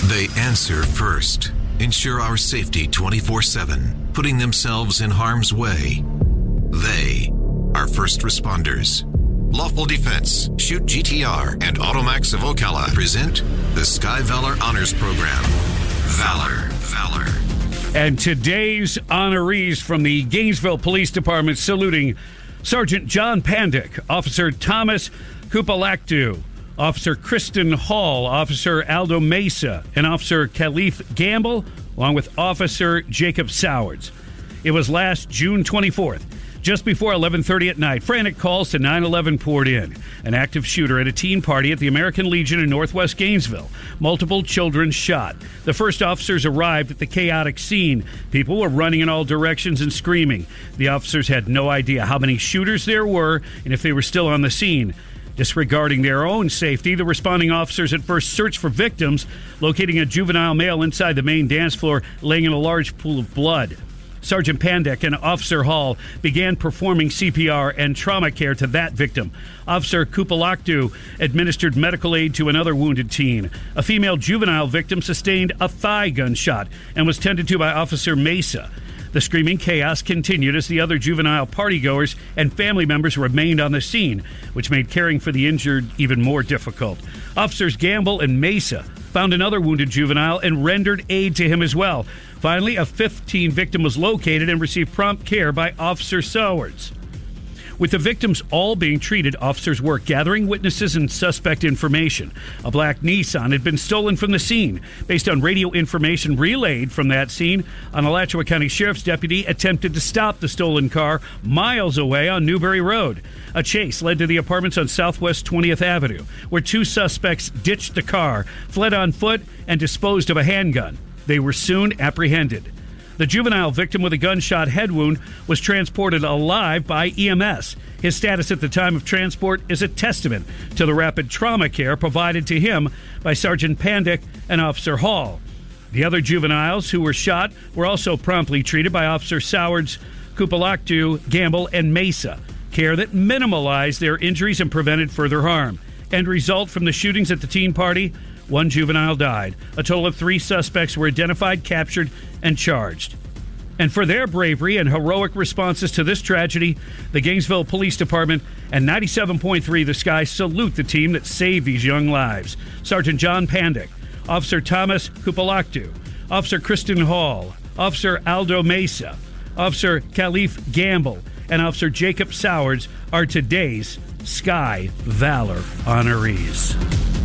They answer first, ensure our safety 24/7, putting themselves in harm's way. They are first responders. Lawful Defense, Shoot GTR, and Automax of Ocala present the Sky Valor Honors Program. Valor. And today's honorees from the Gainesville Police Department saluting Sergeant John Pandick, Officer Thomas Kupalaktu, Officer Kristen Hall, Officer Aldo Mesa, and Officer Khalif Gamble, along with Officer Jacob Sowards. It was last June 24th. Just before 11:30 at night, frantic calls to 911 poured in. An active shooter at a teen party at the American Legion in northwest Gainesville. Multiple children shot. The first officers arrived at the chaotic scene. People were running in all directions and screaming. The officers had no idea how many shooters there were and if they were still on the scene. Disregarding their own safety, the responding officers at first searched for victims, locating a juvenile male inside the main dance floor, laying in a large pool of blood. Sergeant Pandick and Officer Hall began performing CPR and trauma care to that victim. Officer Kupalaktu administered medical aid to another wounded teen. A female juvenile victim sustained a thigh gunshot and was tended to by Officer Mesa. The screaming chaos continued as the other juvenile partygoers and family members remained on the scene, which made caring for the injured even more difficult. Officers Gamble and Mesa found another wounded juvenile and rendered aid to him as well. Finally, a fifth teen victim was located and received prompt care by Officer Sowards. With the victims all being treated, officers worked gathering witnesses and suspect information. A black Nissan had been stolen from the scene. Based on radio information relayed from that scene, an Alachua County Sheriff's deputy attempted to stop the stolen car miles away on Newberry Road. A chase led to the apartments on Southwest 20th Avenue, where two suspects ditched the car, fled on foot, and disposed of a handgun. They were soon apprehended. The juvenile victim with a gunshot head wound was transported alive by EMS. His status at the time of transport is a testament to the rapid trauma care provided to him by Sergeant Pandick and Officer Hall. The other juveniles who were shot were also promptly treated by Officer Sowards, Kupalaktu, Gamble, and Mesa. Care that minimalized their injuries and prevented further harm. End result from the shootings at the teen party: one juvenile died. A total of 3 suspects were identified, captured, and charged. And for their bravery and heroic responses to this tragedy, the Gainesville Police Department and 97.3 The Sky salute the team that saved these young lives. Sergeant John Pandick, Officer Thomas Kupalaktu, Officer Kristen Hall, Officer Aldo Mesa, Officer Khalif Gamble, and Officer Jacob Sowards are today's Sky Valor honorees.